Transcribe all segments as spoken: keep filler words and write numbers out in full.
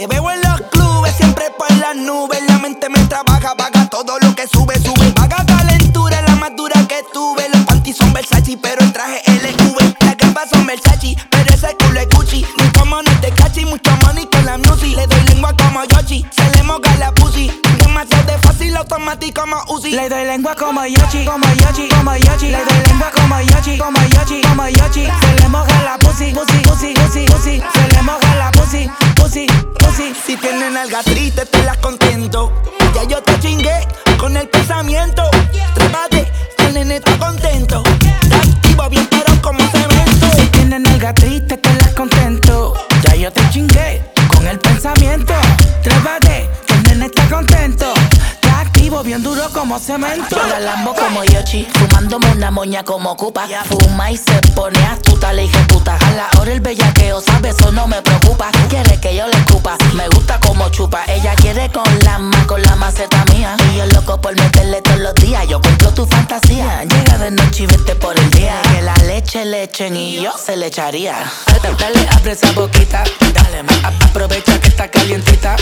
Te veo en los clubes, siempre por las nubes. La mente me trabaja, paga todo lo que sube, sube. Paga calentura, la más dura que tuve. Los panties son Versace, pero el traje L V. Las gambas son Versace, pero ese culo es Gucci. Mucho money de cachi, mucho money con la music. Le doy lengua como Yoshi, se le moja la pussy. Demasiado de fácil, automático como Uzi. Le doy lengua como Yoshi, como Yoshi, como Yoshi. Le doy lengua como Yoshi, como Yoshi, como Yoshi. Se le moja la pussy, pussy, pussy, pussy, pussy. Se le moja la pussy, pussy, pussy. Si tienen alga triste, te las contento. Ya yo te chingué con el pensamiento. Trépate, el nene está contento. Te activo bien pero como cemento. Si tienen alga triste, te las contento. Ya yo te chingué con el pensamiento. Trépate, el nene está contento. Te activo bien duro como cemento. Yo la lambo como Yoshi, fumándome una moña como Cupa. Fuma y se pone astuta, le dije puta. A la hora el bellaqueo, sabe, eso no me preocupa. Quiere que yo le escupa, me gusta como chupa. Ella quiere con la ma, con la maceta mía. Y yo loco por meterle todos los días. Yo cumplo tu fantasía. Llega de noche y vete por el día. Que la leche le echen y yo se le echaría. Dale, abre esa boquita. Dale, ma, aprovecha que está calientita.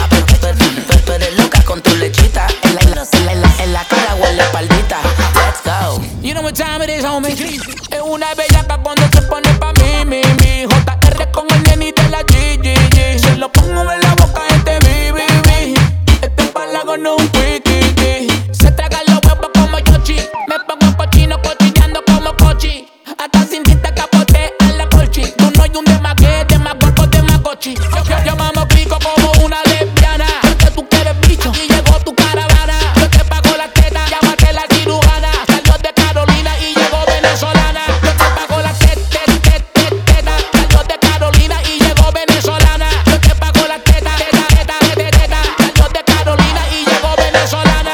Tú eres loca con tu lechita. En la, en la, en la, en la cara huele espaldita. Let's go. You know what time it is, homie. Es una bellaca cuando se pone pa' mí, mi, mi. J R con el neni de la G, G, G. Se lo pongo en la boca, este B, B, B. Este palago no es un quickie. Se traga los huevos como Yoshi. Me pongo cochino, cochineando como Cochi. Hasta sin tinta capote a la colchi. Tú no hay un demague, demagogo, demagochi. Yo, yo, yo mamo pico como una lesbiana. Porque tú quieres bicho y llegó tu caravana. Yo te pago la teta, llámate la cirujana. Salió de Carolina y llegó venezolana. Yo te pago la teta, teta, teta. Salió de Carolina y llegó venezolana. Yo te pago la teta, teta, teta, teta. Salió de Carolina y llegó venezolana.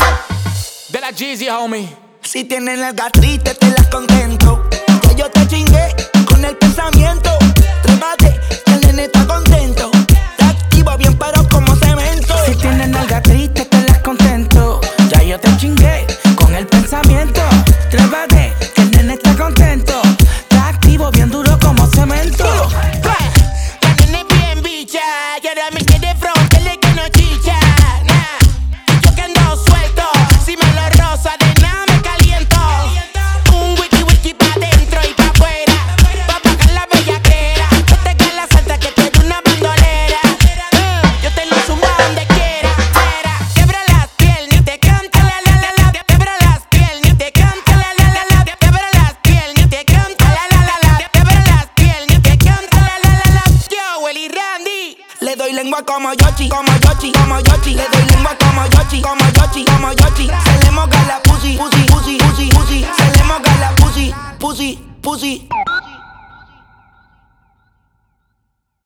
De la Jeezy, homie. Si tienen alga triste, te las contento. Ya yo te chingué con el pensamiento. Trépate, el nene está contento. Te activo bien pero como cemento. Si tienen alga triste, te las contento. Ya yo te chingué con el pensamiento. Trépate, el nene está contento. Te activo bien duro como cemento. La nene bien bicha, y ahora me quiere frontearle que no chicha. Nah, yo que ando suelto, si me lo roza de nada me caliento. Un wiki wiki pa' dentro y pa' afuera, pa' bajar la bellaquera. Yo te que la salsa que tú eres una bandolera. Uh, yo te lo zumbo a donde quiera. Fuera, quebra las piernas y te canta la la la la. Quebra las piernas y te canta la la la la. Quebra las piernas y te canta la la la la. Quebra las piernas y te canta la la la la. Yo, Willy Randy. Le doy lengua como Yoshi, como Yoshi, como Yoshi. Le doy lengua como Yoshi, como Yoshi, como Yoshi. Se le moja la pussy, pussy, pussy, pussy, pussy. Se le moja la pussy, pussy, pussy.